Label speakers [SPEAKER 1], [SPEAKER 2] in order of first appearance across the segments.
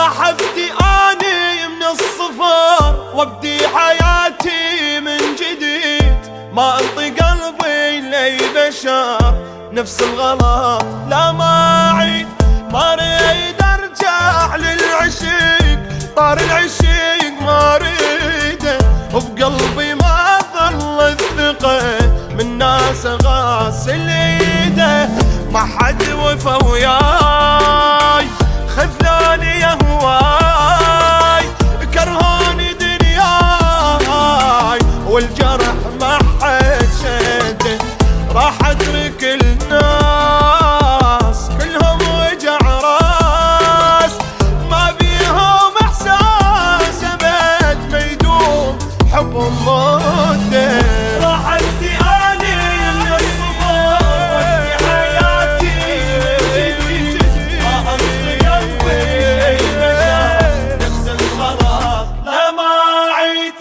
[SPEAKER 1] راح ابدي اني من الصفر وابدي حياتي من جديد، ما انطي قلبي لي بشر نفس الغلط لا ما اعيد. ما اريد ارجع للعشيق، طار العشيق ما اريده، وبقلبي ما ظل الثقة من ناس غاسل ايده. ما حد وفى وياي، خذلاني يا هواي، كرهوني دنياي، والجرح ما حد شده. راح اترك الناس كلهم وجع راس، ما بيهم احساس ابد ما يدوم حبهم مده. راح ابدي اني من الصفر وابدي حياتي من جديد، ما انطي قلبي نفس الغلط لا ما اعيد.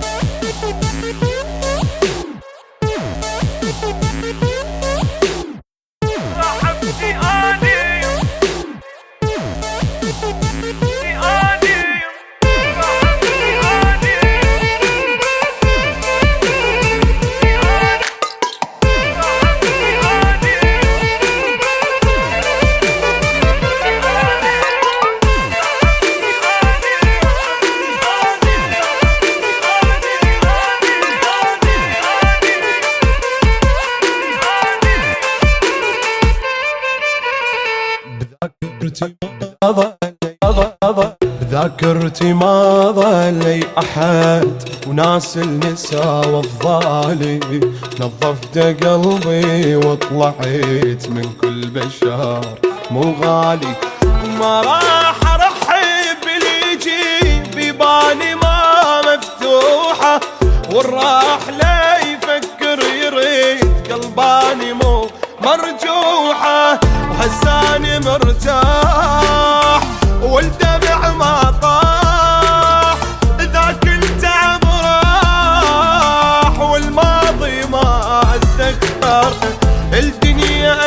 [SPEAKER 1] بذاكرتي ما ظلي أحد، وناس النساء والظالي نظفت قلبي وطلعت من كل بشر مو غالي. ما راح ارحب باللي يجي بيباني ما مفتوحة، والراح لا يفكر يريد قلباني مو مرجوحة. وهساني مرتاح والدمع ما طاح، ذاك التعب راح والماضي ما اتذكر. الدنيا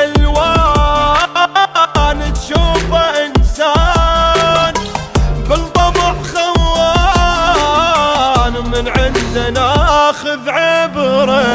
[SPEAKER 1] الوان تشوفه انسان بالطبع خوان، من عنده ناخذ عبره